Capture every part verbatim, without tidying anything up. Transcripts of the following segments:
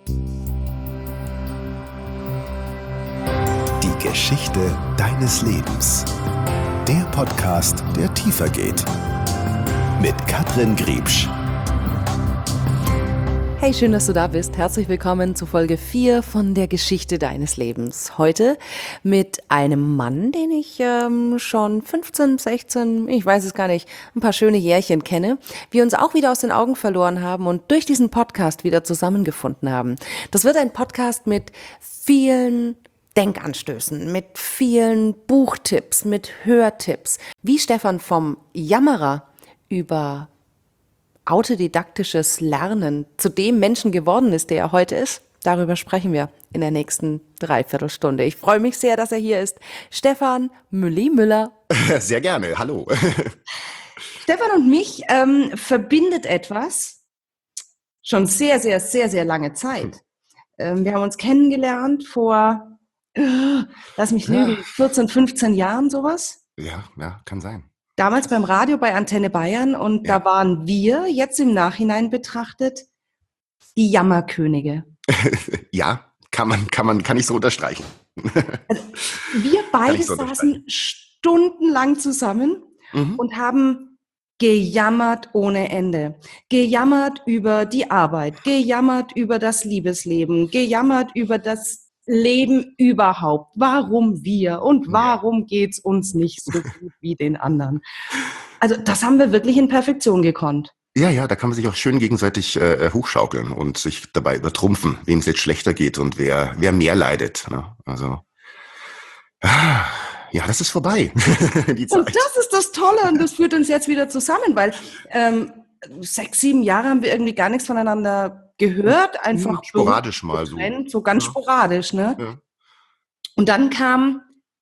Die Geschichte deines Lebens. Der Podcast, der tiefer geht. Mit Katrin Griebsch. Hey, schön, dass du da bist. Herzlich willkommen zu Folge vier von der Geschichte deines Lebens. Heute mit einem Mann, den ich ähm, schon fünfzehn, sechzehn, ich weiß es gar nicht, ein paar schöne Jährchen kenne. Wir uns auch wieder aus den Augen verloren haben und durch diesen Podcast wieder zusammengefunden haben. Das wird ein Podcast mit vielen Denkanstößen, mit vielen Buchtipps, mit Hörtipps. Wie Stefan vom Jammerer über autodidaktisches Lernen zu dem Menschen geworden ist, der er heute ist, darüber sprechen wir in der nächsten Dreiviertelstunde. Ich freue mich sehr, dass er hier ist. Stefan Mülli-Müller. Sehr gerne, hallo. Stefan und mich ähm, verbindet etwas schon sehr, sehr, sehr, sehr lange Zeit. Ähm, wir haben uns kennengelernt vor, äh, lass mich lügen, ja. vierzehn, fünfzehn Jahren sowas. Ja, ja, kann sein. Damals beim Radio bei Antenne Bayern und ja. Da waren wir, jetzt im Nachhinein betrachtet, die Jammerkönige. Ja, kann man, kann man, kann ich so unterstreichen. Also, wir beide so saßen stundenlang zusammen mhm. und haben gejammert ohne Ende. Gejammert über die Arbeit, gejammert über das Liebesleben, gejammert über das Leben überhaupt. Warum wir und warum geht's uns nicht so gut wie den anderen? Also das haben wir wirklich in Perfektion gekonnt. Ja, ja, da kann man sich auch schön gegenseitig äh, hochschaukeln und sich dabei übertrumpfen, wem es jetzt schlechter geht und wer wer mehr leidet. Ne? Also ja, das ist vorbei. Die Zeit. Und das ist das Tolle und das führt uns jetzt wieder zusammen, weil ähm, sechs, sieben Jahre haben wir irgendwie gar nichts voneinander gehört, einfach sporadisch mal so. So ganz ja. sporadisch, ne? Ja. Und dann kam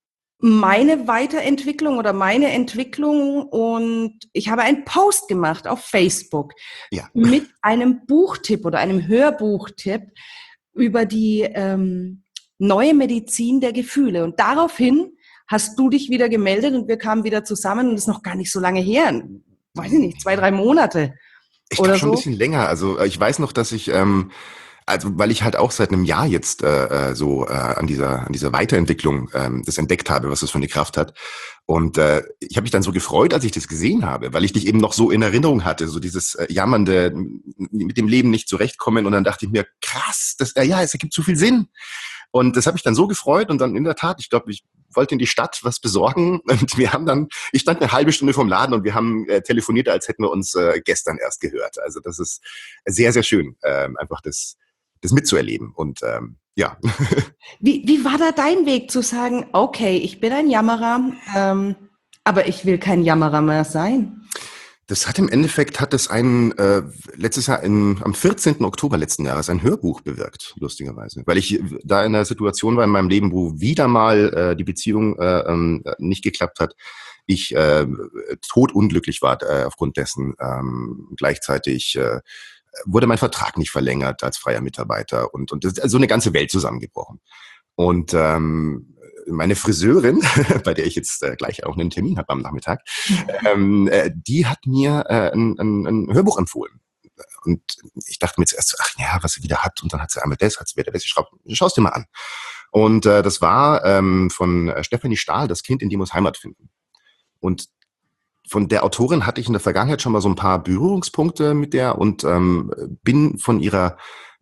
meine Weiterentwicklung oder meine Entwicklung und ich habe einen Post gemacht auf Facebook ja. mit einem Buchtipp oder einem Hörbuchtipp über die ähm, neue Medizin der Gefühle. Und daraufhin hast du dich wieder gemeldet und wir kamen wieder zusammen und das ist noch gar nicht so lange her. Weiß ich nicht, zwei, drei Monate. Ich glaube schon so? ein bisschen länger. Also ich weiß noch, dass ich, ähm, also weil ich halt auch seit einem Jahr jetzt äh, so äh, an dieser an dieser Weiterentwicklung ähm, das entdeckt habe, was das für eine Kraft hat. Und äh, ich habe mich dann so gefreut, als ich das gesehen habe, weil ich dich eben noch so in Erinnerung hatte, so dieses äh, jammernde, mit dem Leben nicht zurechtkommen. Und dann dachte ich mir, krass, das, äh, ja, es ergibt so viel Sinn. Und das habe ich dann so gefreut und dann in der Tat, ich glaube, ich wollte in die Stadt was besorgen und wir haben dann, ich stand eine halbe Stunde vorm Laden und wir haben äh, telefoniert, als hätten wir uns äh, gestern erst gehört. Also das ist sehr, sehr schön, ähm, einfach das, das mitzuerleben und ähm, ja. Wie, wie war da dein Weg zu sagen, okay, ich bin ein Jammerer, ähm, aber ich will kein Jammerer mehr sein? Das hat im Endeffekt, hat es ein, äh, letztes Jahr in, am vierzehnten Oktober letzten Jahres ein Hörbuch bewirkt, lustigerweise. Weil ich da in einer Situation war in meinem Leben, wo wieder mal äh, die Beziehung äh, ähm, nicht geklappt hat. Ich äh, todunglücklich war äh, aufgrund dessen. Ähm, gleichzeitig äh, wurde mein Vertrag nicht verlängert als freier Mitarbeiter und, und das ist also eine ganze Welt zusammengebrochen. Und ähm, meine Friseurin, bei der ich jetzt äh, gleich auch einen Termin habe am Nachmittag, ähm, äh, die hat mir äh, ein, ein, ein Hörbuch empfohlen. Und ich dachte mir zuerst, ach ja, was sie wieder hat. Und dann hat sie einmal das, hat sie wieder das. Ich schraub, schau es dir mal an. Und äh, das war ähm, von Stefanie Stahl, Das Kind in dir muss Heimat finden. Und von der Autorin hatte ich in der Vergangenheit schon mal so ein paar Berührungspunkte mit der und ähm, bin von ihrer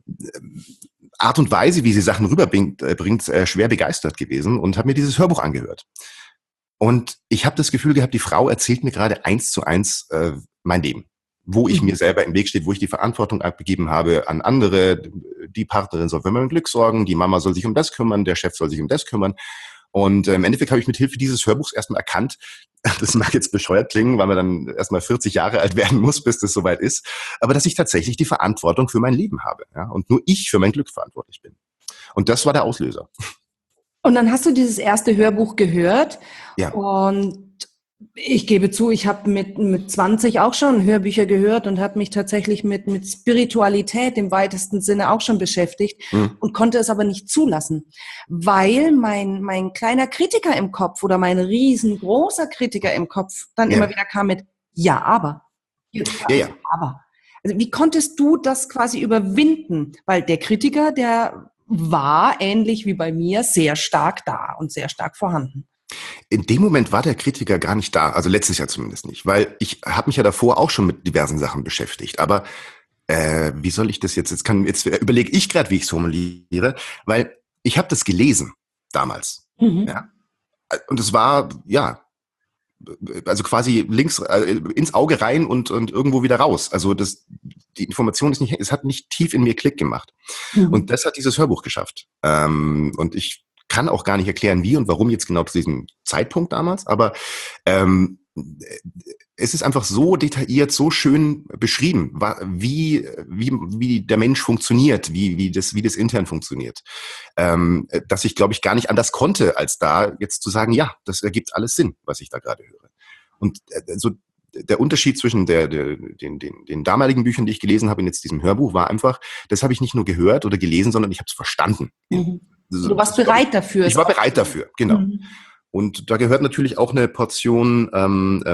Art und Weise, wie sie Sachen rüberbringt, äh, bringt, äh, schwer begeistert gewesen und habe mir dieses Hörbuch angehört. Und ich habe das Gefühl gehabt, die Frau erzählt mir gerade eins zu eins äh, mein Leben, wo ich mhm. mir selber im Weg stehe, wo ich die Verantwortung abgegeben habe an andere. Die Partnerin soll für mein Glück sorgen, die Mama soll sich um das kümmern, der Chef soll sich um das kümmern. Und äh, im Endeffekt habe ich mit Hilfe dieses Hörbuchs erstmal erkannt, das mag jetzt bescheuert klingen, weil man dann erstmal vierzig Jahre alt werden muss, bis das soweit ist, aber dass ich tatsächlich die Verantwortung für mein Leben habe, ja, und nur ich für mein Glück verantwortlich bin. Und das war der Auslöser. Und dann hast du dieses erste Hörbuch gehört ja. und ich gebe zu, ich habe mit, mit zwanzig auch schon Hörbücher gehört und habe mich tatsächlich mit, mit Spiritualität im weitesten Sinne auch schon beschäftigt mhm. und konnte es aber nicht zulassen, weil mein, mein kleiner Kritiker im Kopf oder mein riesengroßer Kritiker im Kopf dann ja. immer wieder kam mit ja, aber. Ja, ja. Aber. Also wie konntest du das quasi überwinden? Weil der Kritiker, der war ähnlich wie bei mir sehr stark da und sehr stark vorhanden. In dem Moment war der Kritiker gar nicht da, also letztes Jahr zumindest nicht, weil ich habe mich ja davor auch schon mit diversen Sachen beschäftigt, aber äh, wie soll ich das jetzt, jetzt, kann, jetzt überlege ich gerade, wie ich es formuliere, weil ich habe das gelesen damals, Mhm. ja, und es war, ja, also quasi links äh, ins Auge rein und, und irgendwo wieder raus, also das, die Information ist nicht, es hat nicht tief in mir Klick gemacht Mhm. und das hat dieses Hörbuch geschafft ähm, und ich kann auch gar nicht erklären, wie und warum jetzt genau zu diesem Zeitpunkt damals, aber ähm, es ist einfach so detailliert, so schön beschrieben, wie, wie, wie der Mensch funktioniert, wie, wie, das, wie das intern funktioniert, ähm, dass ich, glaube ich, gar nicht anders konnte, als da jetzt zu sagen, ja, das ergibt alles Sinn, was ich da gerade höre. Und äh, so der Unterschied zwischen der, der, den, den, den damaligen Büchern, die ich gelesen habe, und jetzt diesem Hörbuch, war einfach, das habe ich nicht nur gehört oder gelesen, sondern ich habe es verstanden. Mhm. Du warst bereit dafür. Ich war bereit dafür, genau. Mhm. Und da gehört natürlich auch eine Portion ähm,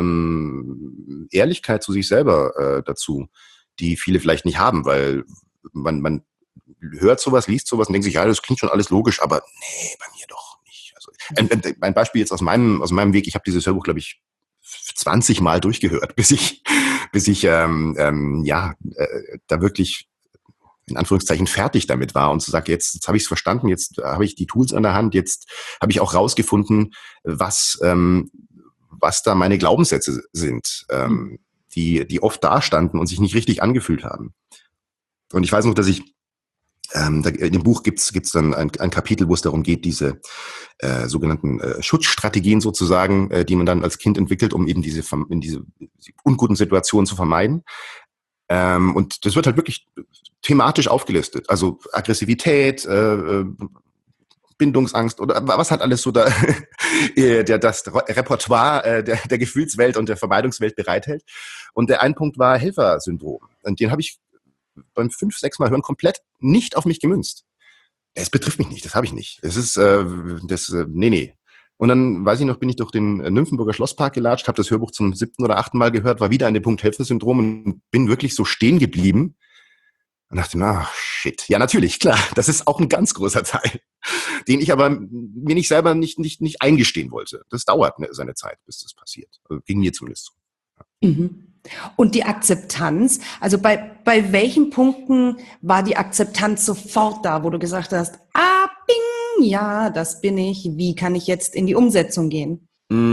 ähm, Ehrlichkeit zu sich selber äh, dazu, die viele vielleicht nicht haben, weil man, man hört sowas, liest sowas und denkt sich, ja, das klingt schon alles logisch, aber nee, bei mir doch nicht. Also, ein, ein Beispiel jetzt aus meinem, aus meinem Weg, ich habe dieses Hörbuch, glaube ich, zwanzig Mal durchgehört, bis ich, bis ich ähm, ähm, ja äh, da wirklich in Anführungszeichen fertig damit war und zu sagen, jetzt, jetzt habe ich es verstanden, jetzt habe ich die Tools an der Hand, jetzt habe ich auch rausgefunden, was, ähm, was da meine Glaubenssätze sind, ähm, die, die oft da standen und sich nicht richtig angefühlt haben. Und ich weiß noch, dass ich ähm, da, in dem Buch gibt's gibt's dann ein, ein Kapitel, wo es darum geht, diese äh, sogenannten äh, Schutzstrategien sozusagen, äh, die man dann als Kind entwickelt, um eben diese, in diese, diese unguten Situationen zu vermeiden. Ähm, und das wird halt wirklich thematisch aufgelistet. Also Aggressivität, äh, Bindungsangst oder was hat alles so da der, das Repertoire äh, der, der Gefühlswelt und der Vermeidungswelt bereithält. Und der ein Punkt war Helfersyndrom. Und den habe ich beim fünf, sechs Mal hören komplett nicht auf mich gemünzt. Es betrifft mich nicht, das habe ich nicht. Es ist, äh, das, äh, nee, nee. Und dann, weiß ich noch, bin ich durch den Nymphenburger Schlosspark gelatscht, habe das Hörbuch zum siebten oder achten Mal gehört, war wieder an dem Punkt Helfersyndrom und bin wirklich so stehen geblieben und dachte, ach, shit. Ja, natürlich, klar, das ist auch ein ganz großer Teil, den ich aber mir nicht selber nicht, nicht, nicht eingestehen wollte. Das dauert seine Zeit, bis das passiert. Also ging mir zumindest so. Mhm. Und die Akzeptanz, also bei, bei welchen Punkten war die Akzeptanz sofort da, wo du gesagt hast, ah, bing, ja, das bin ich, wie kann ich jetzt in die Umsetzung gehen?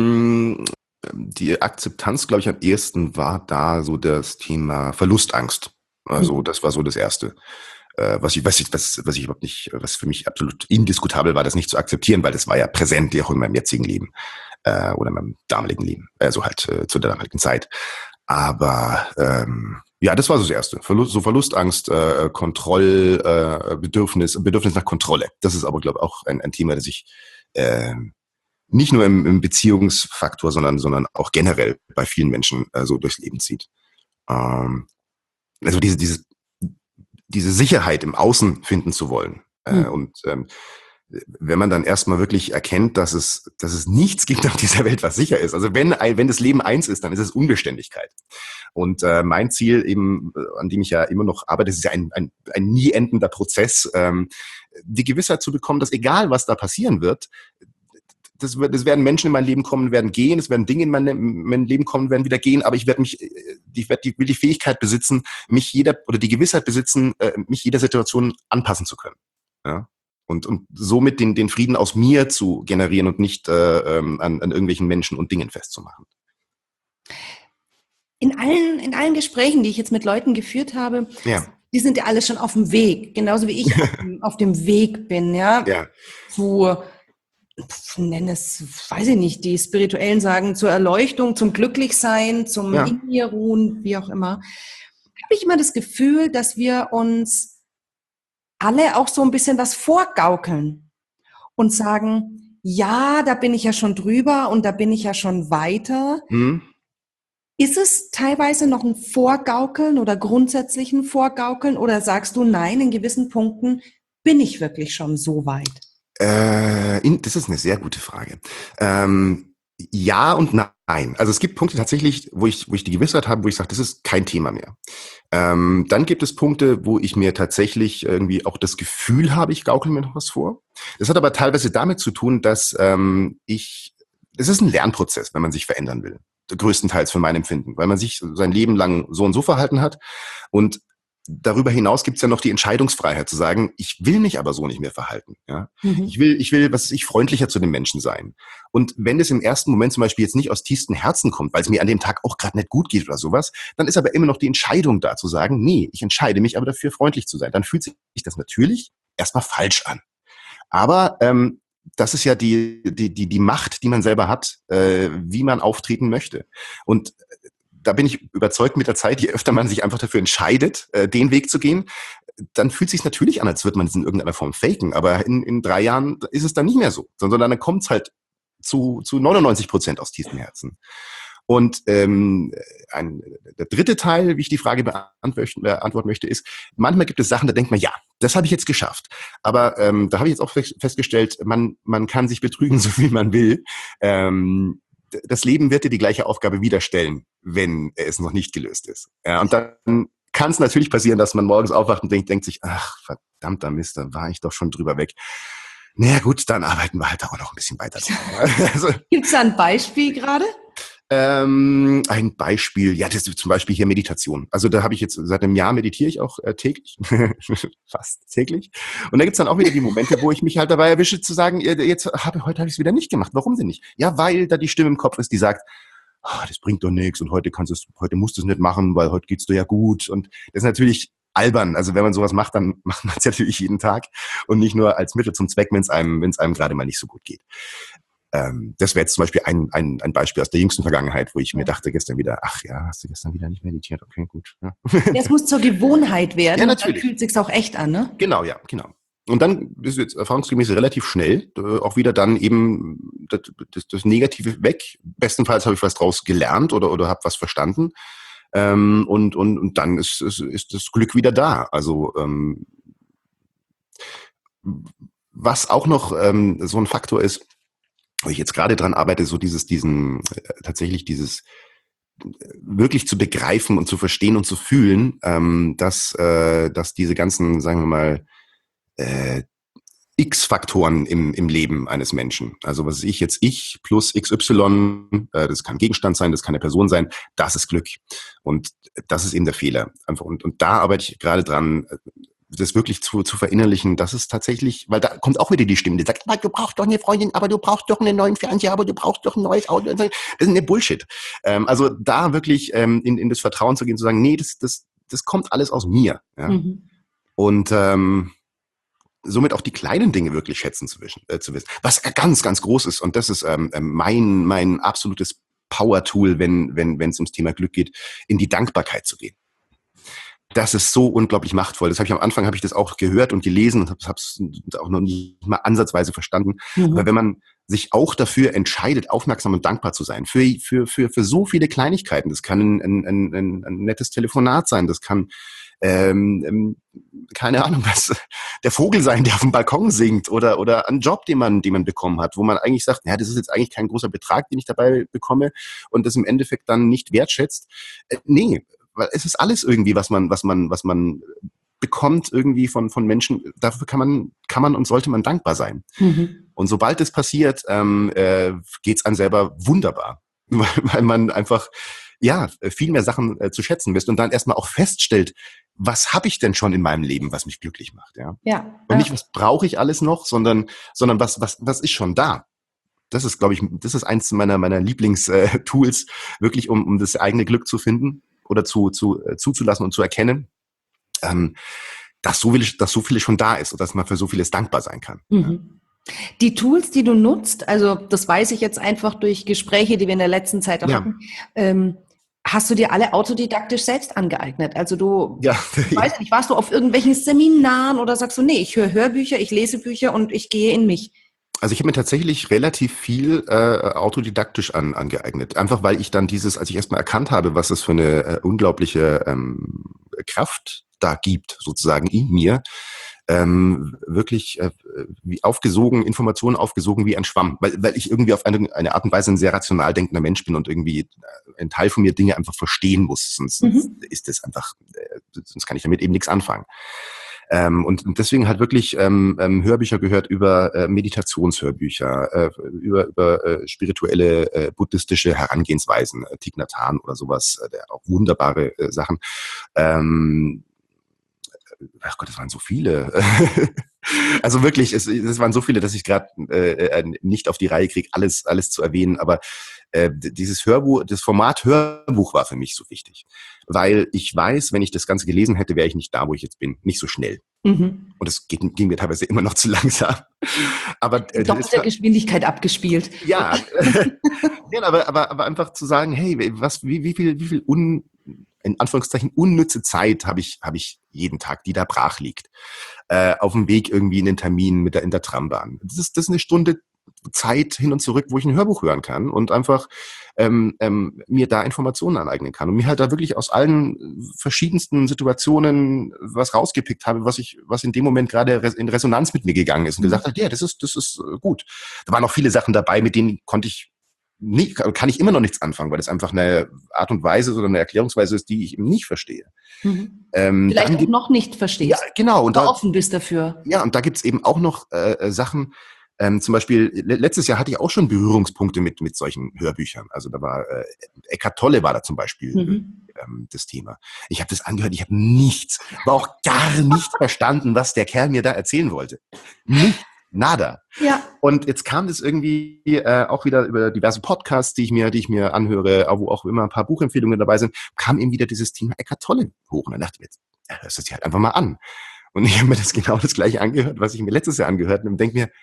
Die Akzeptanz, glaube ich, am ehesten war da so das Thema Verlustangst. Also das war so das Erste. Was ich, was ich, was, was ich überhaupt nicht, was für mich absolut indiskutabel war, das nicht zu akzeptieren, weil das war ja präsent, auch in meinem jetzigen Leben äh, oder in meinem damaligen Leben, also halt äh, zu der damaligen Zeit. Aber ähm, ja, das war so das Erste. Verlust, so Verlustangst, äh, Kontrollbedürfnis, äh, Bedürfnis nach Kontrolle. Das ist aber, glaube ich, auch ein, ein Thema, das ich äh, nicht nur im, im Beziehungsfaktor, sondern, sondern auch generell bei vielen Menschen äh, so durchs Leben zieht. Ähm, also diese, diese, diese Sicherheit im Außen finden zu wollen. Äh, mhm. Und ähm, wenn man dann erstmal wirklich erkennt, dass es, dass es nichts gibt auf dieser Welt, was sicher ist. Also wenn, wenn das Leben eins ist, dann ist es Unbeständigkeit. Und äh, mein Ziel eben, an dem ich ja immer noch arbeite, ist ja ein, ein, ein nie endender Prozess, ähm, die Gewissheit zu bekommen, dass egal was da passieren wird, das, das werden Menschen in mein Leben kommen, werden gehen, es werden Dinge in mein, mein Leben kommen, werden wieder gehen, aber ich werde mich, ich werde die, will die Fähigkeit besitzen, mich jeder, oder die Gewissheit besitzen, äh, mich jeder Situation anpassen zu können. Ja? Und, und somit den, den Frieden aus mir zu generieren und nicht äh, an, an irgendwelchen Menschen und Dingen festzumachen. In allen, in allen Gesprächen, die ich jetzt mit Leuten geführt habe, ja. die sind ja alle schon auf dem Weg, genauso wie ich auf, dem, auf dem Weg bin, ja, ja. zu, nenne es, weiß ich nicht, die Spirituellen sagen, zur Erleuchtung, zum Glücklichsein, zum ja. in mir ruhen, wie auch immer, habe ich immer das Gefühl, dass wir uns alle auch so ein bisschen was vorgaukeln und sagen, ja, da bin ich ja schon drüber und da bin ich ja schon weiter. Mhm. Ist es teilweise noch ein Vorgaukeln oder grundsätzlich ein Vorgaukeln oder sagst du, nein, in gewissen Punkten bin ich wirklich schon so weit? Äh, in, das ist eine sehr gute Frage. Ähm, Ja und nein. Also es gibt Punkte tatsächlich, wo ich, wo ich die Gewissheit habe, wo ich sage, das ist kein Thema mehr. Ähm, dann gibt es Punkte, wo ich mir tatsächlich irgendwie auch das Gefühl habe, ich gaukle mir noch was vor. Das hat aber teilweise damit zu tun, dass ähm, ich, es ist ein Lernprozess, wenn man sich verändern will. Größtenteils für mein Empfinden, weil man sich sein Leben lang so und so verhalten hat. Und darüber hinaus gibt es ja noch die Entscheidungsfreiheit zu sagen, ich will mich aber so nicht mehr verhalten. Ja? Mhm. Ich will, ich will, was weiß ich, freundlicher zu den Menschen sein. Und wenn es im ersten Moment zum Beispiel jetzt nicht aus tiefstem Herzen kommt, weil es mir an dem Tag auch gerade nicht gut geht oder sowas, dann ist aber immer noch die Entscheidung da zu sagen, nee, ich entscheide mich aber dafür, freundlich zu sein. Dann fühlt sich das natürlich erstmal falsch an. Aber ähm, das ist ja die, die, die, die Macht, die man selber hat, äh, wie man auftreten möchte. Und da bin ich überzeugt mit der Zeit, je öfter man sich einfach dafür entscheidet, äh, den Weg zu gehen, dann fühlt es sich natürlich an, als würde man es in irgendeiner Form faken. Aber in, in drei Jahren ist es dann nicht mehr so, sondern dann kommt es halt zu, zu neunundneunzig Prozent aus tiefstem Herzen. Und ähm, ein, der dritte Teil, wie ich die Frage beantworten möchte, ist, manchmal gibt es Sachen, da denkt man, ja, das habe ich jetzt geschafft. Aber ähm, da habe ich jetzt auch festgestellt, man, man kann sich betrügen, so viel man will. Ähm, das Leben wird dir die gleiche Aufgabe wieder stellen, wenn es noch nicht gelöst ist. Ja, und dann kann es natürlich passieren, dass man morgens aufwacht und denkt, denkt sich, ach, verdammter Mist, da war ich doch schon drüber weg. Naja gut, dann arbeiten wir halt auch noch ein bisschen weiter. Also, gibt es da ein Beispiel gerade? Ähm, ein Beispiel, ja, das ist zum Beispiel hier Meditation. Also da habe ich jetzt, seit einem Jahr meditiere ich auch äh, täglich, fast täglich. Und da gibt's dann auch wieder die Momente, wo ich mich halt dabei erwische zu sagen, jetzt habe heute habe ich es wieder nicht gemacht. Warum denn nicht? Ja, weil da die Stimme im Kopf ist, die sagt, oh, das bringt doch nichts und heute kannst du es, heute musst du es nicht machen, weil heute geht's dir ja gut. Und das ist natürlich albern. Also wenn man sowas macht, dann macht man es natürlich jeden Tag und nicht nur als Mittel zum Zweck, wenn es einem, wenn es einem gerade mal nicht so gut geht. Das wäre jetzt zum Beispiel ein, ein, ein Beispiel aus der jüngsten Vergangenheit, wo ich mir dachte gestern wieder, ach ja, hast du gestern wieder nicht meditiert? Okay, gut. Ja. Das muss zur Gewohnheit werden. Ja, natürlich. Dann fühlt es sich auch echt an, ne? Genau, ja, genau. Und dann ist jetzt erfahrungsgemäß relativ schnell äh, auch wieder dann eben das, das, das Negative weg. Bestenfalls habe ich was draus gelernt oder, oder habe was verstanden. Ähm, und, und, und dann ist, ist, ist das Glück wieder da. Also ähm, was auch noch ähm, so ein Faktor ist, wo ich jetzt gerade dran arbeite, so dieses, diesen, äh, tatsächlich dieses äh, wirklich zu begreifen und zu verstehen und zu fühlen, ähm, dass, äh, dass diese ganzen, sagen wir mal, äh, X-Faktoren im, im Leben eines Menschen, also was ich jetzt ich plus X Y, äh, das kann Gegenstand sein, das kann eine Person sein, das ist Glück. Und das ist eben der Fehler. Einfach, und, und da arbeite ich gerade dran, das wirklich zu, zu verinnerlichen, dass es tatsächlich, weil da kommt auch wieder die Stimme, die sagt, aber du brauchst doch eine Freundin, aber du brauchst doch einen neuen Fernseher, aber du brauchst doch ein neues Auto. Das ist eine Bullshit. Ähm, also da wirklich ähm, in, in das Vertrauen zu gehen, zu sagen, nee, das, das, das kommt alles aus mir. Ja? Mhm. Und ähm, somit auch die kleinen Dinge wirklich schätzen zu wissen, äh, zu wissen. Was ganz, ganz groß ist, und das ist ähm, mein, mein absolutes Power-Tool, wenn, wenn, wenn es ums Thema Glück geht, in die Dankbarkeit zu gehen. Das ist so unglaublich machtvoll. Das habe ich am Anfang habe ich das auch gehört und gelesen und habe es auch noch nicht mal ansatzweise verstanden. Mhm. Aber wenn man sich auch dafür entscheidet, aufmerksam und dankbar zu sein, für für für für so viele Kleinigkeiten. Das kann ein, ein, ein, ein nettes Telefonat sein, das kann ähm, keine Ahnung was, der Vogel sein, der auf dem Balkon singt, oder oder ein Job, den man den man bekommen hat, wo man eigentlich sagt, ja, das ist jetzt eigentlich kein großer Betrag, den ich dabei bekomme und das im Endeffekt dann nicht wertschätzt. Äh, nee. Weil es ist alles irgendwie, was man, was man, was man bekommt irgendwie von von Menschen. Dafür kann man, kann man und sollte man dankbar sein. Mhm. Und sobald es passiert, ähm, äh, geht's einem selber wunderbar, weil, weil man einfach ja viel mehr Sachen äh, zu schätzen wisst und dann erstmal auch feststellt, was habe ich denn schon in meinem Leben, was mich glücklich macht, ja? Ja. Und nicht, was brauche ich alles noch, sondern sondern was was was ist schon da. Das ist, glaube ich, das ist eins meiner meiner Lieblingstools, wirklich, um um das eigene Glück zu finden oder zu, zu, äh, zuzulassen und zu erkennen, ähm, dass so viel, dass so vieles schon da ist und dass man für so vieles dankbar sein kann. Mhm. Ja. Die Tools, die du nutzt, also das weiß ich jetzt einfach durch Gespräche, die wir in der letzten Zeit auch ja. hatten, ähm, hast du dir alle autodidaktisch selbst angeeignet? Also du, ja. ich weiß nicht, warst du auf irgendwelchen Seminaren oder sagst du, nee, ich höre Hörbücher, ich lese Bücher und ich gehe in mich? Also ich habe mir tatsächlich relativ viel äh, autodidaktisch an, angeeignet. Einfach weil ich dann dieses, als ich erstmal erkannt habe, was es für eine äh, unglaubliche ähm, Kraft da gibt, sozusagen in mir, ähm, wirklich äh, wie aufgesogen, Informationen aufgesogen wie ein Schwamm, weil, weil ich irgendwie auf eine, eine Art und Weise ein sehr rational denkender Mensch bin und irgendwie ein Teil von mir Dinge einfach verstehen muss, sonst, sonst Mhm. ist das einfach, äh, sonst kann ich damit eben nichts anfangen. Ähm, und deswegen halt wirklich ähm, ähm, Hörbücher gehört über äh, Meditationshörbücher, äh, über, über äh, spirituelle, äh, buddhistische Herangehensweisen, äh, Thich Nhat Hanh oder sowas, äh, der auch wunderbare äh, Sachen. Ähm, ach Gott, es waren so viele. Also wirklich, es, es waren so viele, dass ich gerade äh, nicht auf die Reihe kriege, alles, alles zu erwähnen. Aber äh, dieses Hörbuch, das Format Hörbuch war für mich so wichtig, weil ich weiß, wenn ich das Ganze gelesen hätte, wäre ich nicht da, wo ich jetzt bin, nicht so schnell. Mhm. Und es ging, ging mir teilweise immer noch zu langsam. Aber äh, In das ist, doppelter Geschwindigkeit abgespielt. ja, ja aber, aber, aber einfach zu sagen, hey, was, wie, wie viel, wie viel un, in Anführungszeichen unnütze Zeit habe ich, habe ich jeden Tag, die da brach liegt, äh, auf dem Weg irgendwie in den Termin mit der in der Trambahn. Das ist, das ist eine Stunde Zeit hin und zurück, wo ich ein Hörbuch hören kann und einfach ähm, ähm, mir da Informationen aneignen kann und mir halt da wirklich aus allen verschiedensten Situationen was rausgepickt habe, was ich, was in dem Moment gerade in Resonanz mit mir gegangen ist und gesagt hat, ja, das ist, das ist gut. Da waren auch viele Sachen dabei, mit denen konnte ich nicht, kann ich immer noch nichts anfangen, weil es einfach eine Art und Weise oder eine Erklärungsweise ist, die ich eben nicht verstehe. Mhm. Ähm, Vielleicht dann auch gibt, noch nicht verstehst, ja, genau. Und aber da, offen bist dafür. ja, und da gibt's eben auch noch äh, Sachen, ähm, zum Beispiel, le- letztes Jahr hatte ich auch schon Berührungspunkte mit mit solchen Hörbüchern. Also da war äh, Eckhart Tolle war da zum Beispiel Mhm. ähm, das Thema. Ich habe das angehört, ich habe nichts, aber auch gar nicht verstanden, was der Kerl mir da erzählen wollte. Nicht, nada. Ja. Und jetzt kam das irgendwie äh, auch wieder über diverse Podcasts, die ich mir, die ich mir anhöre, wo auch immer ein paar Buchempfehlungen dabei sind, kam eben wieder dieses Thema Eckhart Tolle hoch. Und dann dachte ich mir, jetzt ja, hörst du das halt einfach mal an. Und ich habe mir das genau das gleiche angehört, was ich mir letztes Jahr angehört habe und denke mir,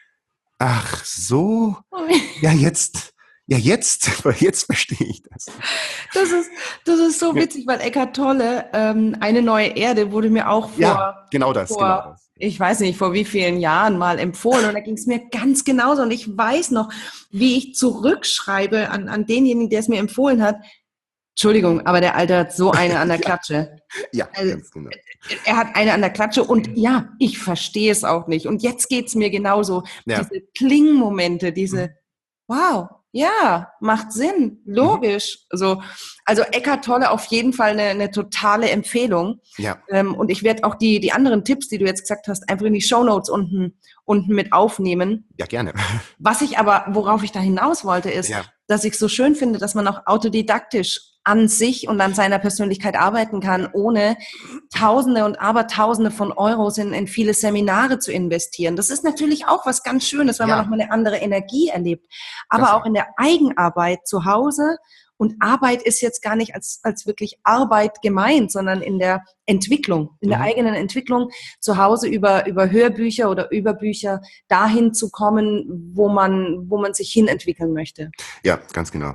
ach so, ja jetzt, ja jetzt, jetzt verstehe ich das. Das ist, das ist so Ja. witzig, weil Eckhart Tolle, ähm, eine neue Erde wurde mir auch vor, Ja, genau das, vor genau das. ich weiß nicht, vor wie vielen Jahren mal empfohlen und da ging es mir ganz genauso und ich weiß noch, wie ich zurückschreibe an, an denjenigen, der es mir empfohlen hat. Entschuldigung, aber der Alte hat so eine an der Ja. Klatsche. Ja, Also, ganz genau. er hat eine an der Klatsche und ja, ich verstehe es auch nicht. Und jetzt geht's mir genauso. Ja. Diese Klingmomente, diese, Mhm. wow, ja, macht Sinn, logisch. So, also Eckhart Tolle auf jeden Fall eine, eine totale Empfehlung. Ja, Ähm, und ich werde auch die, die anderen Tipps, die du jetzt gesagt hast, einfach in die Shownotes unten, unten mit aufnehmen. ja, gerne. Was ich aber, worauf ich da hinaus wollte, ist, Ja. dass ich so schön finde, dass man auch autodidaktisch an sich und an seiner Persönlichkeit arbeiten kann, ohne Tausende und Abertausende von Euros in, in viele Seminare zu investieren. Das ist natürlich auch was ganz Schönes, weil Ja. man auch mal eine andere Energie erlebt. Aber Das- auch in der Eigenarbeit zu Hause. Und Arbeit ist jetzt gar nicht als, als wirklich Arbeit gemeint, sondern in der Entwicklung, in der Mhm. eigenen Entwicklung zu Hause über, über Hörbücher oder über Bücher dahin zu kommen, wo man, wo man sich hin entwickeln möchte. Ja, ganz genau.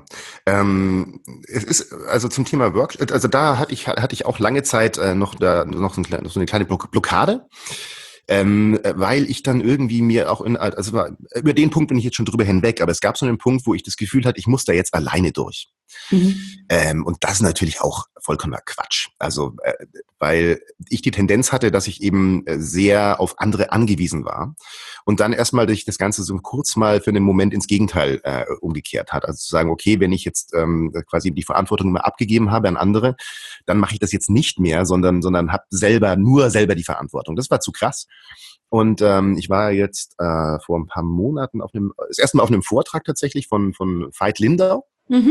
Ähm, es ist also zum Thema Workshop, also da hatte ich hatte ich auch lange Zeit äh, noch da noch so, ein, klein- so eine kleine Block- Blockade. Ähm, äh, weil ich dann irgendwie mir auch in, also war, über den Punkt bin ich jetzt schon drüber hinweg, aber es gab so einen Punkt, wo ich das Gefühl hatte, ich muss da jetzt alleine durch. Mhm. Ähm, und das ist natürlich auch vollkommener Quatsch. Also, äh, weil ich die Tendenz hatte, dass ich eben äh, sehr auf andere angewiesen war und dann erstmal durch das Ganze so kurz mal für einen Moment ins Gegenteil äh, umgekehrt hat. Also zu sagen, okay, wenn ich jetzt ähm, quasi die Verantwortung immer abgegeben habe an andere, dann mache ich das jetzt nicht mehr, sondern sondern habe selber nur selber die Verantwortung. Das war zu krass. Und ähm, ich war jetzt äh, vor ein paar Monaten auf einem, das erste Mal auf einem Vortrag tatsächlich von von Veit Lindau. Mhm.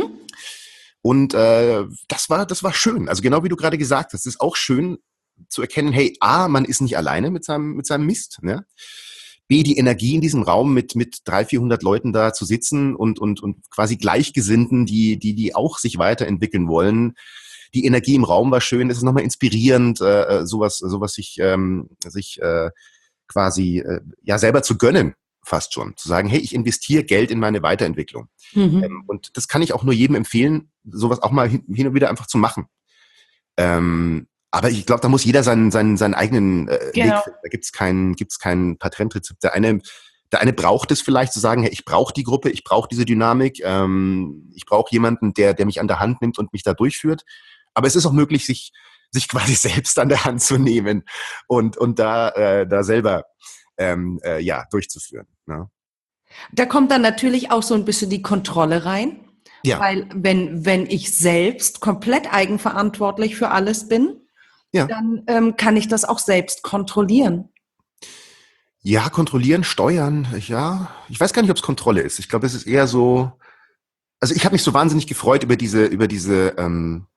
Und äh, das war das war schön. Also genau wie du gerade gesagt hast, es ist auch schön zu erkennen, hey, A, man ist nicht alleine mit seinem mit seinem Mist, ne? B, die Energie in diesem Raum mit mit dreihundert, vierhundert Leuten da zu sitzen und und und quasi Gleichgesinnten, die die die auch sich weiterentwickeln wollen. Die Energie im Raum war schön, es ist nochmal inspirierend, äh, sowas sowas sich ähm, sich äh, quasi äh, ja selber zu gönnen, fast schon. Zu sagen, hey, ich investiere Geld in meine Weiterentwicklung. Mhm. Ähm, und das kann ich auch nur jedem empfehlen, sowas auch mal hin, hin und wieder einfach zu machen. Ähm, aber ich glaube, da muss jeder seinen, seinen, seinen eigenen äh, Genau. Weg finden. Da gibt's kein, gibt's kein Patentrezept. Der eine, der eine braucht es vielleicht zu sagen, hey, ich brauche die Gruppe, ich brauche diese Dynamik, ähm, ich brauche jemanden, der, der mich an der Hand nimmt und mich da durchführt. Aber es ist auch möglich, sich, sich quasi selbst an der Hand zu nehmen und, und da, äh, da selber ähm, äh, ja, durchzuführen. Ne? Da kommt dann natürlich auch so ein bisschen die Kontrolle rein, Ja. weil wenn, wenn ich selbst komplett eigenverantwortlich für alles bin, Ja. dann ähm, kann ich das auch selbst kontrollieren. Ja, kontrollieren, steuern, ja. Ich weiß gar nicht, ob es Kontrolle ist. Ich glaube, es ist eher so, also ich habe mich so wahnsinnig gefreut über diese, über diese, ähm,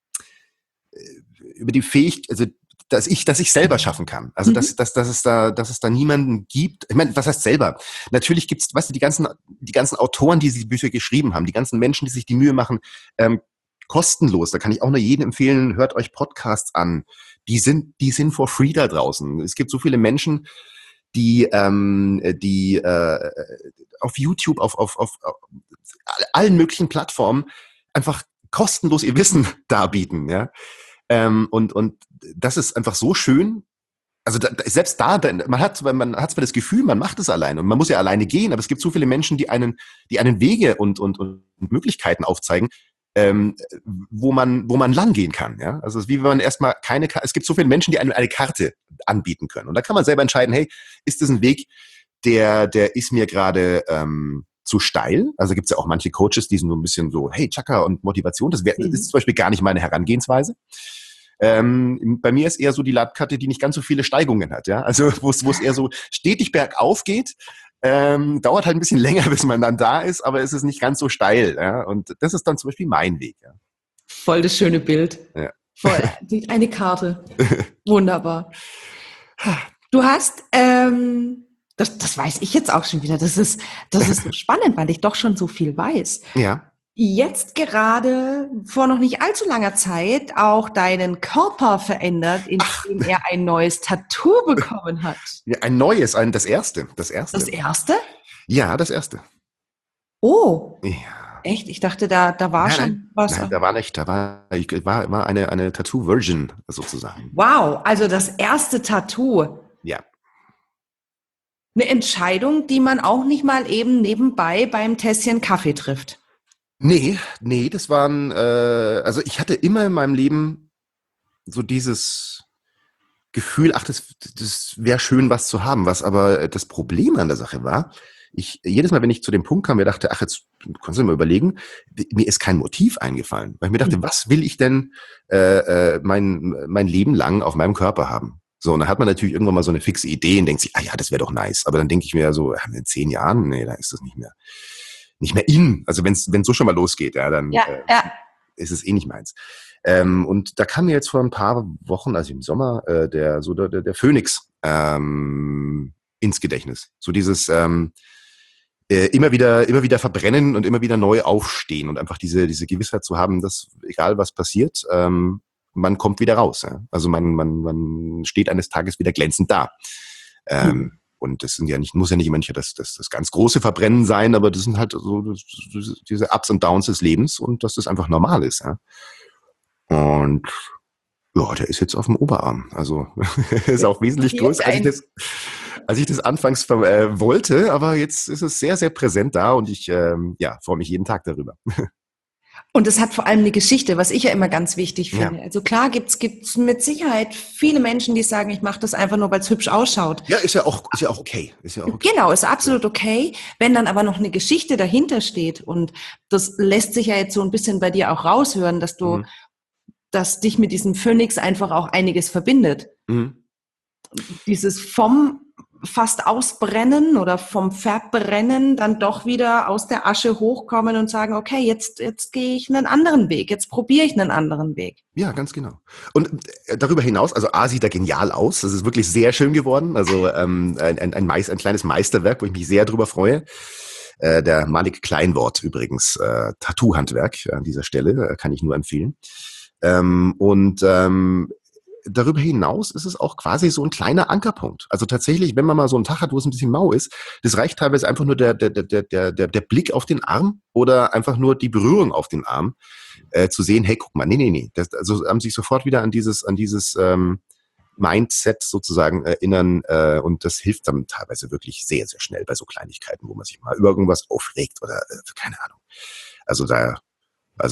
über die Fähigkeit, also dass ich, dass ich selber schaffen kann. Also dass, Mhm. dass, dass es da, dass es da niemanden gibt. Ich meine, was heißt selber? Natürlich gibt's, weißt du, die ganzen, die ganzen Autoren, die diese Bücher geschrieben haben, die ganzen Menschen, die sich die Mühe machen, ähm, kostenlos. Da kann ich auch nur jedem empfehlen, hört euch Podcasts an. Die sind, die sind for free da draußen. Es gibt so viele Menschen, die, ähm, die äh, auf YouTube, auf, auf, auf, auf allen möglichen Plattformen einfach kostenlos ihr Wissen darbieten, ja. Ähm, und, und das ist einfach so schön. Also da, selbst da, man hat, man hat zwar das Gefühl, man macht es alleine und man muss ja alleine gehen, aber es gibt so viele Menschen, die einen, die einen Wege und, und, und Möglichkeiten aufzeigen, ähm, wo man, wo man lang gehen kann. Ja? Also es ist wie wenn man erstmal keine, es gibt so viele Menschen, die einem eine Karte anbieten können. Und da kann man selber entscheiden, hey, ist das ein Weg, der, der ist mir gerade ähm, zu steil? Also gibt es ja auch manche Coaches, die sind so ein bisschen so, hey, Chaka und Motivation, das, wär, das ist zum Beispiel gar nicht meine Herangehensweise. Ähm, bei mir ist eher so die Landkarte, die nicht ganz so viele Steigungen hat, ja. Also wo es wo es eher so stetig bergauf geht, ähm, dauert halt ein bisschen länger, bis man dann da ist, aber es ist nicht ganz so steil, ja. Und das ist dann zum Beispiel mein Weg, ja. Voll das schöne Bild. Ja. Voll, eine Karte. Wunderbar. Du hast, ähm, das, das weiß ich jetzt auch schon wieder, das ist, das ist so spannend, weil ich doch schon so viel weiß. Ja. Jetzt gerade vor noch nicht allzu langer Zeit auch deinen Körper verändert, indem er ein neues Tattoo bekommen hat. Ja, ein neues, ein, das erste, das erste. Das erste? Ja, das erste. Oh, Ja. echt? Ich dachte, da, da war Nein, schon nein, was. nein, da war nicht, da war, ich, war, war eine, eine Tattoo-Version sozusagen. Wow, also das erste Tattoo. Ja. Eine Entscheidung, die man auch nicht mal eben nebenbei beim Tässchen Kaffee trifft. Nee, nee, das waren, äh, also ich hatte immer in meinem Leben so dieses Gefühl, ach, das, das wäre schön, was zu haben. Was aber das Problem an der Sache war, ich jedes Mal, wenn ich zu dem Punkt kam, mir dachte, ach, jetzt kannst du dir mal überlegen, mir ist kein Motiv eingefallen. Weil ich mir dachte, was will ich denn äh, äh, mein, mein Leben lang auf meinem Körper haben? So, und dann hat man natürlich irgendwann mal so eine fixe Idee und denkt sich, ah ja, das wäre doch nice. Aber dann denke ich mir so, in zehn Jahren, nee, da ist das nicht mehr. nicht mehr in. Also wenn es wenn so schon mal losgeht, ja, dann Ja, äh, ja. ist es eh nicht meins. Ähm, und da kam mir jetzt vor ein paar Wochen, also im Sommer, äh, der so der, der Phönix ähm, ins Gedächtnis. So dieses ähm, äh, immer wieder immer wieder verbrennen und immer wieder neu aufstehen und einfach diese diese Gewissheit zu haben, dass egal was passiert, ähm, man kommt wieder raus. Ja? Also man man man steht eines Tages wieder glänzend da. Ähm, Hm. Und das sind ja nicht, muss ja nicht immer nicht das, das, das ganz große Verbrennen sein, aber das sind halt so das, diese Ups und Downs des Lebens und dass das einfach normal ist. Ja? Und ja, der ist jetzt auf dem Oberarm. Also ist auch wesentlich größer, als ich das, als ich das anfangs äh, wollte, aber jetzt ist es sehr, sehr präsent da und ich ähm, ja, freue mich jeden Tag darüber. Und es hat vor allem eine Geschichte, was ich ja immer ganz wichtig finde. Ja. Also klar gibt's gibt's mit Sicherheit viele Menschen, die sagen, ich mache das einfach nur, weil es hübsch ausschaut. Ja, ist ja auch, ist ja auch okay. Ist ja auch okay. Genau, ist absolut okay. Wenn dann aber noch eine Geschichte dahinter steht und das lässt sich ja jetzt so ein bisschen bei dir auch raushören, dass du, Mhm. dass dich mit diesem Phönix einfach auch einiges verbindet. Mhm. Dieses vom fast ausbrennen oder vom Verbrennen dann doch wieder aus der Asche hochkommen und sagen, okay, jetzt, jetzt gehe ich einen anderen Weg, jetzt probiere ich einen anderen Weg. Ja, ganz genau. Und äh, darüber hinaus, also A sieht er genial aus. Das ist wirklich sehr schön geworden. Also ähm, ein, ein, ein, Meis, ein kleines Meisterwerk, wo ich mich sehr drüber freue. Äh, der Malik Kleinwort übrigens, äh, Tattoo-Handwerk an dieser Stelle, äh, kann ich nur empfehlen. Ähm, und ähm, darüber hinaus ist es auch quasi so ein kleiner Ankerpunkt. Also tatsächlich, wenn man mal so einen Tag hat, wo es ein bisschen mau ist, das reicht teilweise einfach nur der, der, der, der, der, der Blick auf den Arm oder einfach nur die Berührung auf den Arm, äh, zu sehen, hey, guck mal, nee, nee, nee. Das, also haben sich sofort wieder an dieses, an dieses ähm, Mindset sozusagen erinnern äh, und das hilft dann teilweise wirklich sehr, sehr schnell bei so Kleinigkeiten, wo man sich mal über irgendwas aufregt oder äh, keine Ahnung. Also da, also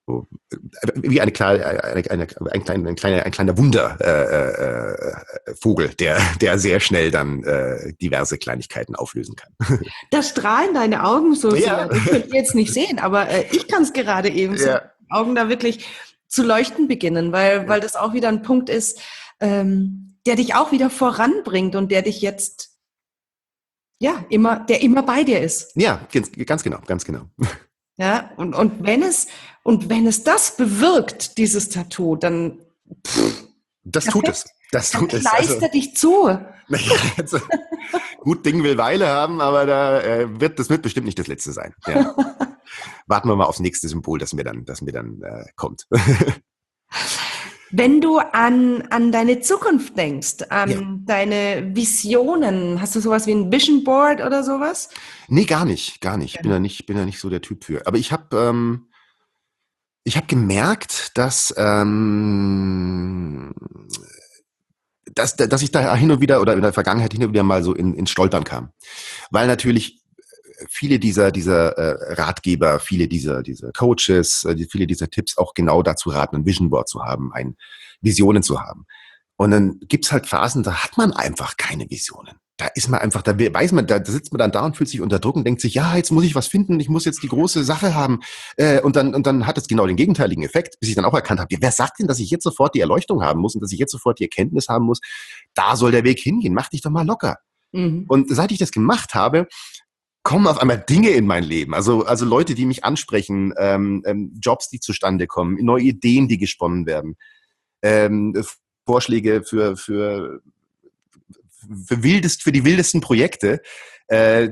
wie eine kleine, eine, eine, ein, kleiner, ein, kleiner, ein kleiner Wundervogel, äh, äh, der, der sehr schnell dann äh, diverse Kleinigkeiten auflösen kann. Da strahlen deine Augen so Ja. sehr. Das könnt ihr jetzt nicht sehen, aber äh, ich kann es gerade eben Ja. so, die Augen da wirklich zu leuchten beginnen, weil, ja. weil das auch wieder ein Punkt ist, ähm, der dich auch wieder voranbringt und der dich jetzt, ja, immer, der immer bei dir ist. Ja, ganz, ganz genau, ganz genau. Ja, und, und wenn es, und wenn es das bewirkt, dieses Tattoo, dann, pff, das tut es. Das tut es. Kleister also, dich zu. Also, gut Ding will Weile haben, aber da äh, wird, das wird bestimmt nicht das letzte sein. Ja. Warten wir mal aufs nächste Symbol, das mir dann, das mir dann äh, kommt. Wenn du an, an deine Zukunft denkst, an ja. deine Visionen, hast du sowas wie ein Vision Board oder sowas? Nee, gar nicht, gar nicht. Ich bin da nicht, bin da nicht so der Typ für. Aber ich habe ähm, ich habe gemerkt, dass, ähm, dass, dass ich da hin und wieder oder in der Vergangenheit hin und wieder mal so in, ins Stolpern kam. Weil natürlich viele dieser, dieser äh, Ratgeber, viele dieser, dieser Coaches, äh, viele dieser Tipps auch genau dazu raten, ein Vision Board zu haben, ein Visionen zu haben. Und dann gibt's halt Phasen, da hat man einfach keine Visionen. Da ist man einfach, da weiß man, da sitzt man dann da und fühlt sich unter Druck und denkt sich, ja, jetzt muss ich was finden, ich muss jetzt die große Sache haben. Äh, und dann, und dann hat es genau den gegenteiligen Effekt, bis ich dann auch erkannt habe, wer sagt denn, dass ich jetzt sofort die Erleuchtung haben muss und dass ich jetzt sofort die Erkenntnis haben muss? Da soll der Weg hingehen, mach dich doch mal locker. Mhm. Und seit ich das gemacht habe, kommen auf einmal Dinge in mein Leben, also also Leute, die mich ansprechen, ähm, ähm, Jobs, die zustande kommen, neue Ideen, die gesponnen werden, ähm, Vorschläge für für für wildest für die wildesten Projekte äh,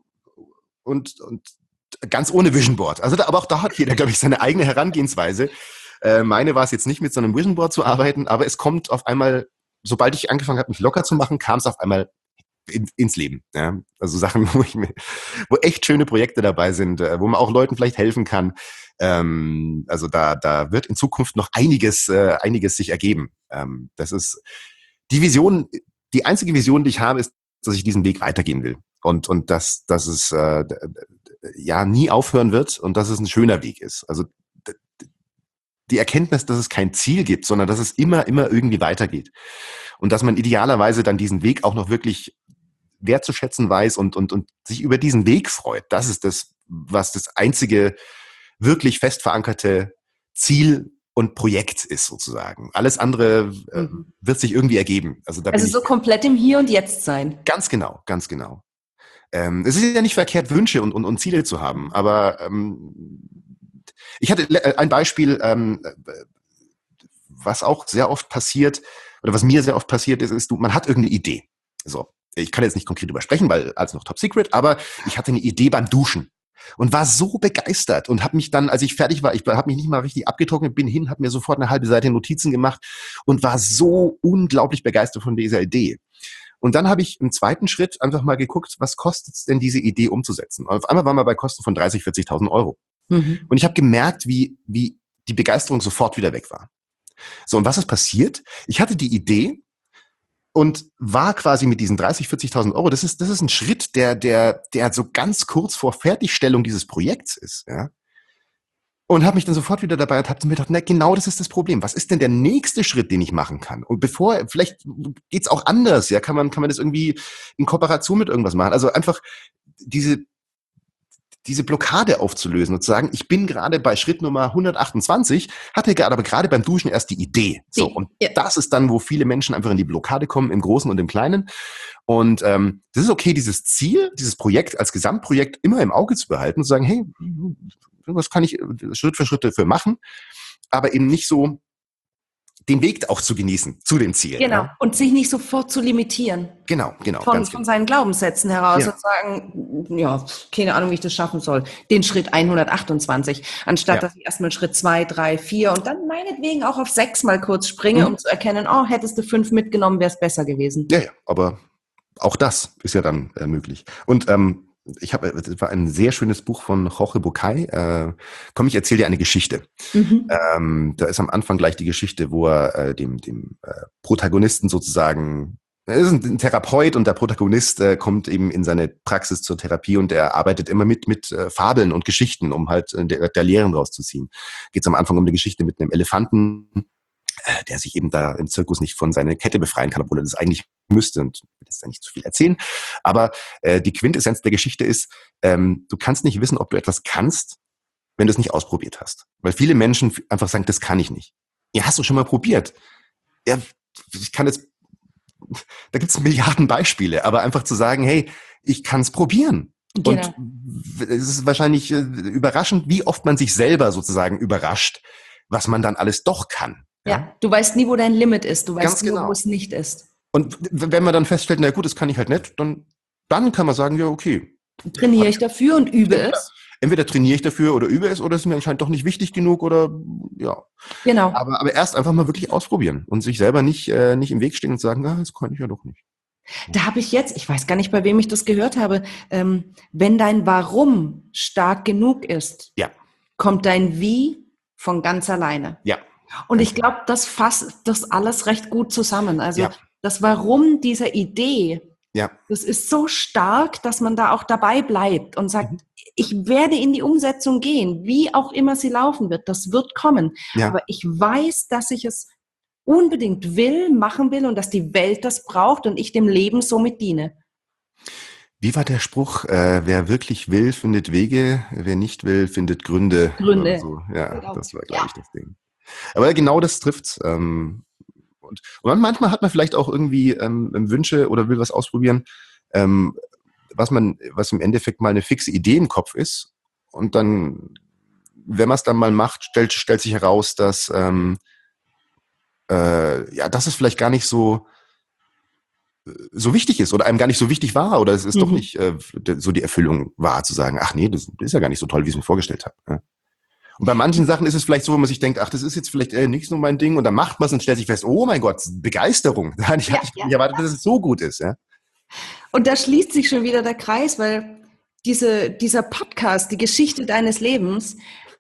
und und ganz ohne Vision Board. Also da, aber auch da hat jeder, glaube ich, seine eigene Herangehensweise. Äh, meine war es jetzt nicht, mit so einem Vision Board zu arbeiten, aber es kommt auf einmal, sobald ich angefangen habe, mich locker zu machen, kam es auf einmal In, ins Leben. Ja? Also Sachen, wo, ich mir, wo echt schöne Projekte dabei sind, äh, wo man auch Leuten vielleicht helfen kann. Ähm, also da, da wird in Zukunft noch einiges, äh, einiges sich ergeben. Ähm, das ist die Vision, die einzige Vision, die ich habe, ist, dass ich diesen Weg weitergehen will. Und, und dass, dass es äh, ja nie aufhören wird und dass es ein schöner Weg ist. Also die Erkenntnis, dass es kein Ziel gibt, sondern dass es immer, immer irgendwie weitergeht. Und dass man idealerweise dann diesen Weg auch noch wirklich wertzuschätzen weiß und, und, und sich über diesen Weg freut. Das ist das, was das einzige wirklich fest verankerte Ziel und Projekt ist sozusagen. Alles andere äh, mhm. wird sich irgendwie ergeben. Also, da also bin so ich, komplett im Hier und Jetzt sein. Ganz genau, ganz genau. Ähm, es ist ja nicht verkehrt, Wünsche und, und, und Ziele zu haben, aber ähm, ich hatte ein Beispiel, ähm, was auch sehr oft passiert, oder was mir sehr oft passiert ist, ist, du, man hat irgendeine Idee. So, ich kann jetzt nicht konkret drüber sprechen, weil alles noch top secret, aber ich hatte eine Idee beim Duschen und war so begeistert und habe mich dann, als ich fertig war, ich habe mich nicht mal richtig abgetrocknet, bin hin, habe mir sofort eine halbe Seite Notizen gemacht und war so unglaublich begeistert von dieser Idee. Und dann habe ich im zweiten Schritt einfach mal geguckt, was kostet es denn, diese Idee umzusetzen? Und auf einmal waren wir bei Kosten von dreißig, vierzigtausend Euro. Mhm. Und ich habe gemerkt, wie, wie die Begeisterung sofort wieder weg war. So, und was ist passiert? Ich hatte die Idee und war quasi mit diesen dreißig, vierzigtausend Euro, das ist, das ist ein Schritt, der, der, der so ganz kurz vor Fertigstellung dieses Projekts ist, ja. Und habe mich dann sofort wieder dabei und habe mir gedacht, na, genau das ist das Problem. Was ist denn der nächste Schritt, den ich machen kann? Und bevor, vielleicht geht's auch anders, ja, kann man, kann man das irgendwie in Kooperation mit irgendwas machen. Also einfach diese, diese Blockade aufzulösen und zu sagen, ich bin gerade bei Schritt Nummer hundertachtundzwanzig, hatte gerade aber gerade beim Duschen erst die Idee. So, und ja. Das ist dann, wo viele Menschen einfach in die Blockade kommen, im Großen und im Kleinen. Und ähm, das ist okay, dieses Ziel, dieses Projekt als Gesamtprojekt immer im Auge zu behalten und zu sagen, hey, was kann ich Schritt für Schritt dafür machen, aber eben nicht so den Weg auch zu genießen, zu den Zielen. Genau, ja? Und sich nicht sofort zu limitieren. Genau, genau. Von, ganz von genau. seinen Glaubenssätzen heraus ja. und sagen, ja, keine Ahnung, wie ich das schaffen soll. Den Schritt hundertachtundzwanzig, anstatt ja. dass ich erstmal Schritt zwei, drei, vier und dann meinetwegen auch auf sechs mal kurz springe, mhm. um zu erkennen, oh, hättest du fünf mitgenommen, wäre es besser gewesen. Ja, ja, aber auch das ist ja dann äh, möglich. Und ähm, ich habe, das war ein sehr schönes Buch von Jorge Bucay. Äh, komm, ich erzähle dir eine Geschichte. Mhm. Ähm, da ist am Anfang gleich die Geschichte, wo er äh, dem, dem äh, Protagonisten sozusagen Er ist ein Therapeut und der Protagonist äh, kommt eben in seine Praxis zur Therapie und er arbeitet immer mit mit äh, Fabeln und Geschichten, um halt äh, der, der Lehren rauszuziehen. Geht es am Anfang um eine Geschichte mit einem Elefanten, äh, der sich eben da im Zirkus nicht von seiner Kette befreien kann, obwohl er das eigentlich müsste, und ich will jetzt da nicht zu viel erzählen. Aber äh, die Quintessenz der Geschichte ist, ähm, du kannst nicht wissen, ob du etwas kannst, wenn du es nicht ausprobiert hast. Weil viele Menschen einfach sagen, das kann ich nicht. Ja, hast du schon mal probiert? Ja, ich kann jetzt da gibt es Milliarden Beispiele, aber einfach zu sagen, hey, ich kann es probieren. Genau. Und es ist wahrscheinlich äh, überraschend, wie oft man sich selber sozusagen überrascht, was man dann alles doch kann. Ja, ja, du weißt nie, wo dein Limit ist. Du weißt Ganz nur, genau. wo es nicht ist. Und wenn man dann feststellt, na gut, das kann ich halt nicht, dann, dann kann man sagen, ja, okay. Trainiere ich dafür und übe entweder, es. Entweder trainiere ich dafür oder übe es, oder es ist mir anscheinend doch nicht wichtig genug oder ja. Genau. Aber, aber erst einfach mal wirklich ausprobieren und sich selber nicht, äh, nicht im Weg stehen und sagen, ah, das kann ich ja doch nicht. Da habe ich jetzt, ich weiß gar nicht, bei wem ich das gehört habe, ähm, wenn dein Warum stark genug ist, Ja. kommt dein Wie von ganz alleine. Ja. Und ich glaube, das fasst das alles recht gut zusammen. Also Ja. das Warum dieser Idee, Ja. das ist so stark, dass man da auch dabei bleibt und sagt, mhm. ich werde in die Umsetzung gehen, wie auch immer sie laufen wird, das wird kommen. Ja. Aber ich weiß, dass ich es unbedingt will, machen will und dass die Welt das braucht und ich dem Leben somit diene. Wie war der Spruch? Äh, wer wirklich will, findet Wege, wer nicht will, findet Gründe. Gründe. So. Ja, genau. Das war, glaube ja. ich, das Ding. Aber genau das trifft's. Ähm, und, und manchmal hat man vielleicht auch irgendwie ähm, Wünsche oder will was ausprobieren, ähm, was man, was im Endeffekt mal eine fixe Idee im Kopf ist. Und dann, wenn man es dann mal macht, stellt, stellt sich heraus, dass ähm, äh, ja, dass es vielleicht gar nicht so so wichtig ist oder einem gar nicht so wichtig war oder es ist mhm. doch nicht äh, so die Erfüllung war, zu sagen, ach nee, das ist ja gar nicht so toll, wie ich es mir vorgestellt habe. Ja. Und bei manchen Sachen ist es vielleicht so, wo man sich denkt, ach, das ist jetzt vielleicht äh, nicht so mein Ding und dann macht man es und stellt sich fest, oh mein Gott, Begeisterung. Ich hatte ja, nicht ja. erwartet, dass es so gut ist. Ja. Und da schließt sich schon wieder der Kreis, weil diese, dieser Podcast, die Geschichte deines Lebens,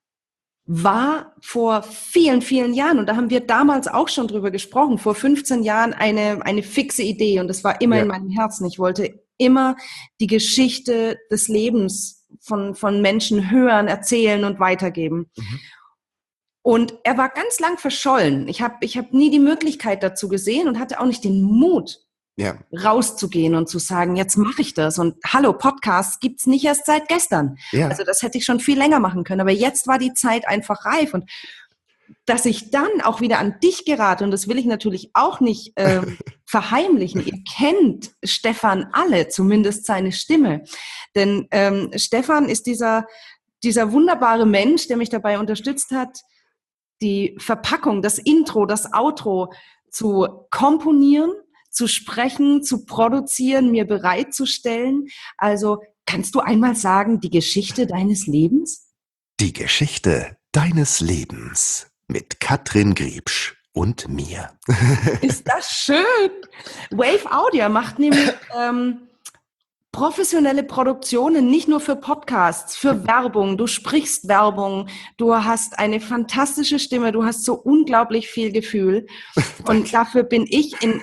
war vor vielen, vielen Jahren, und da haben wir damals auch schon drüber gesprochen, vor fünfzehn Jahren eine, eine fixe Idee, und das war immer ja. in meinem Herzen. Ich wollte immer die Geschichte des Lebens von, von Menschen hören, erzählen und weitergeben. Mhm. Und er war ganz lang verschollen. Ich habe ich hab nie die Möglichkeit dazu gesehen und hatte auch nicht den Mut, ja. rauszugehen und zu sagen, jetzt mache ich das. Und hallo, Podcasts gibt's nicht erst seit gestern. Ja. Also das hätte ich schon viel länger machen können. Aber jetzt war die Zeit einfach reif. Und dass ich dann auch wieder an dich gerate, und das will ich natürlich auch nicht ähm, verheimlichen. Ihr kennt Stefan alle, zumindest seine Stimme. Denn ähm, Stefan ist dieser, dieser wunderbare Mensch, der mich dabei unterstützt hat, die Verpackung, das Intro, das Outro zu komponieren, zu sprechen, zu produzieren, mir bereitzustellen. Also kannst du einmal sagen, die Geschichte deines Lebens? Die Geschichte deines Lebens mit Katrin Griebsch und mir. Ist das schön? Wave Audio macht nämlich ähm, professionelle Produktionen, nicht nur für Podcasts, für Werbung. Du sprichst Werbung, du hast eine fantastische Stimme, du hast so unglaublich viel Gefühl. Und dafür bin ich in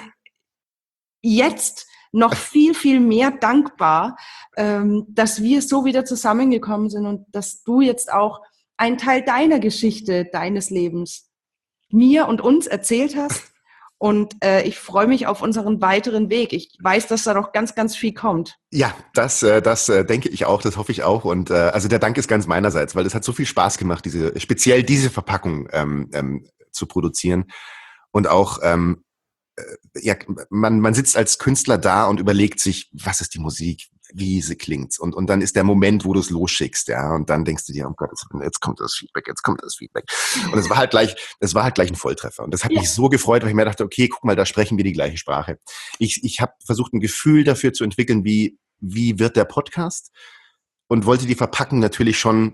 jetzt noch viel, viel mehr dankbar, ähm, dass wir so wieder zusammengekommen sind und dass du jetzt auch einen Teil deiner Geschichte, deines Lebens mir und uns erzählt hast. Und äh, ich freue mich auf unseren weiteren Weg. Ich weiß, dass da noch ganz, ganz viel kommt. Ja, das, äh, das äh, denke ich auch, das hoffe ich auch. Und äh, also der Dank ist ganz meinerseits, weil es hat so viel Spaß gemacht, diese speziell diese Verpackung ähm, ähm, zu produzieren. Und auch ähm, ja, man, man sitzt als Künstler da und überlegt sich, was ist die Musik, wie sie klingt. Und, und dann ist der Moment, wo du es losschickst, ja. Und dann denkst du dir, oh Gott, jetzt kommt das Feedback, jetzt kommt das Feedback. Und es war halt gleich, es war halt gleich ein Volltreffer. Und das hat ja. mich so gefreut, weil ich mir dachte, okay, guck mal, da sprechen wir die gleiche Sprache. Ich, ich habe versucht, ein Gefühl dafür zu entwickeln, wie, wie wird der Podcast? Und wollte die Verpackung natürlich schon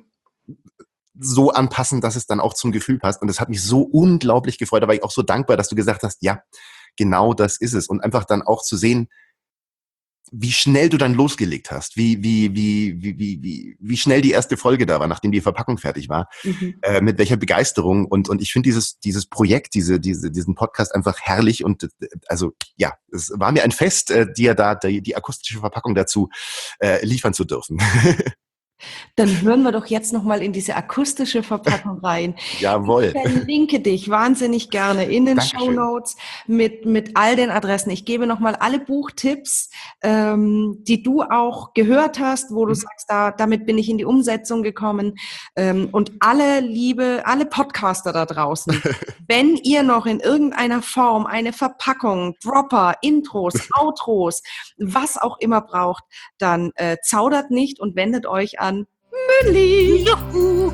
so anpassen, dass es dann auch zum Gefühl passt. Und das hat mich so unglaublich gefreut. Da war ich auch so dankbar, dass du gesagt hast, ja, genau das ist es. Und einfach dann auch zu sehen, wie schnell du dann losgelegt hast, wie, wie, wie, wie, wie, wie, wie schnell die erste Folge da war, nachdem die Verpackung fertig war, mhm. äh, mit welcher Begeisterung. Und, und ich finde dieses, dieses Projekt, diese, diese, diesen Podcast einfach herrlich. Und also, ja, es war mir ein Fest, äh, dir da, die, die akustische Verpackung dazu äh, liefern zu dürfen. Dann hören wir doch jetzt nochmal in diese akustische Verpackung rein. Jawohl. Ich verlinke dich wahnsinnig gerne in den Shownotes mit, mit all den Adressen. Ich gebe nochmal alle Buchtipps, ähm, die du auch gehört hast, wo du mhm. sagst, da, damit bin ich in die Umsetzung gekommen. Ähm, und alle Liebe, alle Podcaster da draußen, wenn ihr noch in irgendeiner Form eine Verpackung, Dropper, Intros, Outros, was auch immer braucht, dann äh, zaudert nicht und wendet euch an Mülli. Juhu.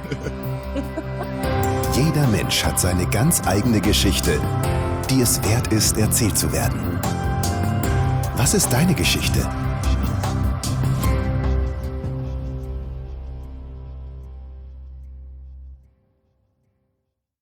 Jeder Mensch hat seine ganz eigene Geschichte, die es wert ist, erzählt zu werden. Was ist deine Geschichte?